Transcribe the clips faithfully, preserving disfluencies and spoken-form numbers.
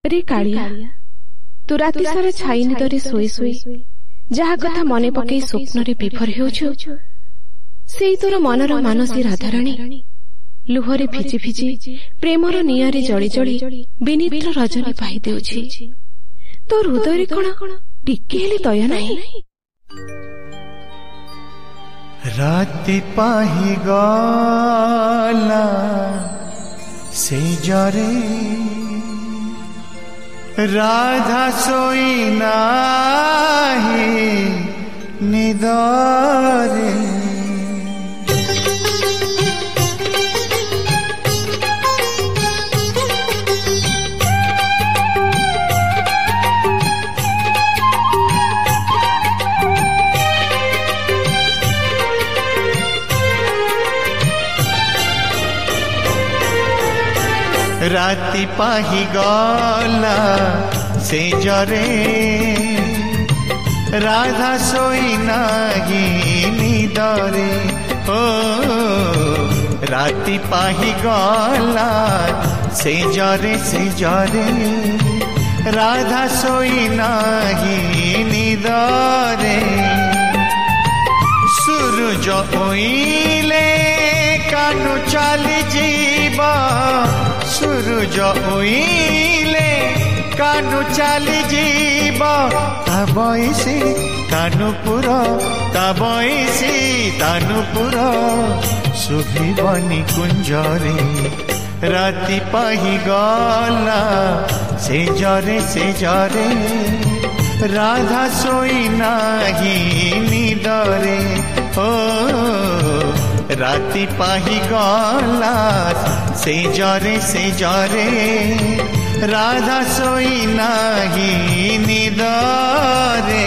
रे कालिया तू राति सारा छाई निदरे शोई शोई जहा कथा मने पकई स्वप्न विभोर हेउछु सेई तोर मनर मानसी राधाराणी लुहरे फिजी फिजी प्रेमर निआरे जଳି जଳି विनित्र रजनी पाई देउछि। तो हृदय कण टिके हेले दया नाही। राति पाही गला से जरे राधा सोई नाही निदरे राति पाही गला से जरे राधा सोई नाही निदरे ओ राति पाही गला से जरे से जरे राधा सोई नाही निदरे सूरज ओइले कानु चली जीवा सूरज ओइले कानु चली जीव तबैसी तानुपुर तबैसी तानुपुर शुभिबनी कुंजरे राति पाही गला से जरे से जरे राधा सोई नाही निदरे ओ राति पाही गला से जरे से जरे राधा सोई नाही निदरे।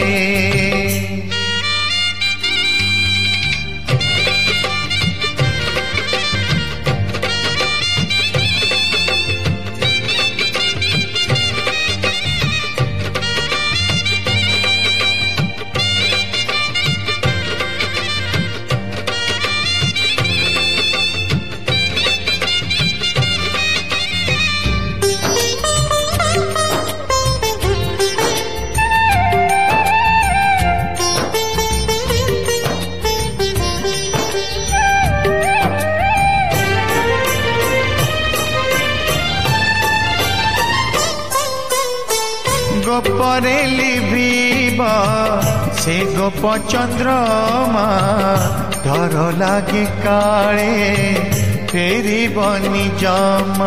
गोपरे लिभिबा से गोप चंद्रमा डर लागे काले फेरी बनी जमा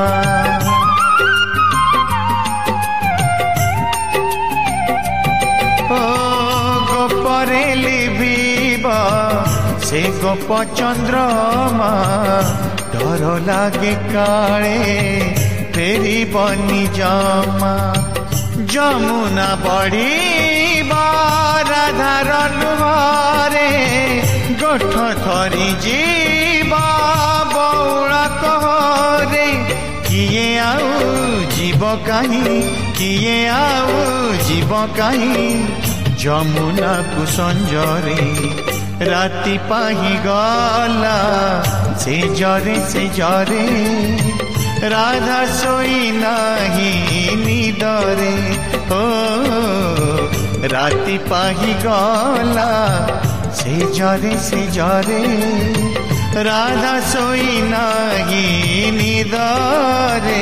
ओ गोपरे लिभिबा से गोप चंद्रमा डर लागे काले फेरी बनी जमा जमुना बड़ी राधार लुहरे गोठ थरी जीवा बौला कहरे किए आउ जीव कहीं किए आउ जीव कहीं जमुना को संजरे राति पाही गला से जरे से जरे राधा सोई नाही निदरे ओ राति पाही गला से जरे से जरे राधा सोई नाही निदरे।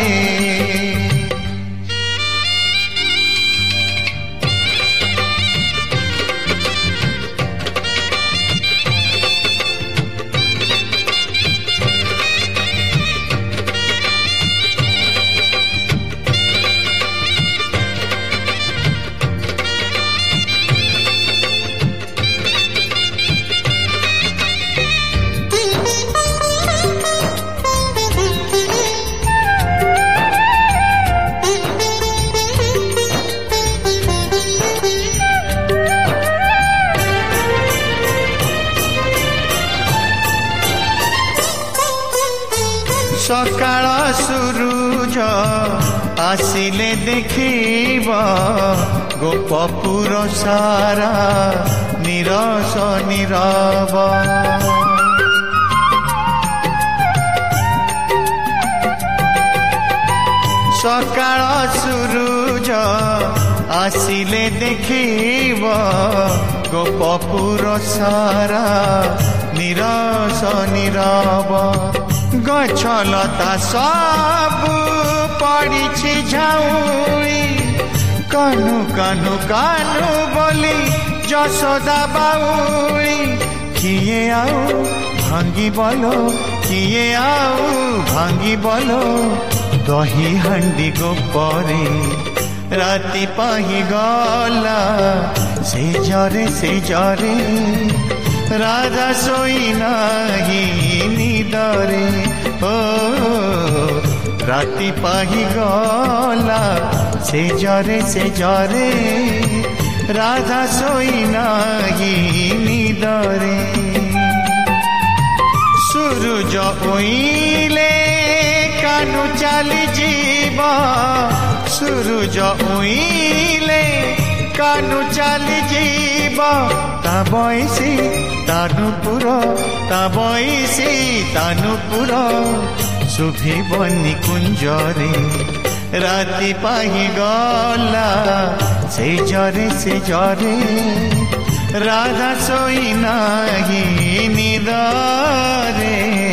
सकाळ सुरुज आसिले देखिबा गोपपुर सारा निरस निरव सकाळ सुरुज आसिले देखिब गोपपुर सारा निरस नीरव गछलता सब पड़ी झाउली कानु कानु कानु बोली जसोदा बाउली किए आउ भांगी बोलो किए आउ भांगी बोलो दही हांडी गोपरे राति पाही गला से जरे से जरे राजा सोई नाही निदरे ओ राति पाही गला से जरे से जरे राधा सोई नाही निदरे सूरज उइले कानु चली जीव सूरज उइले कानु चली जीव ता बयसी तानुपुर ता बयसी तानुपुर शुभिबनी कुंजरे राति पाही गला से जरे से जरे राधा सोई नाही निदरे।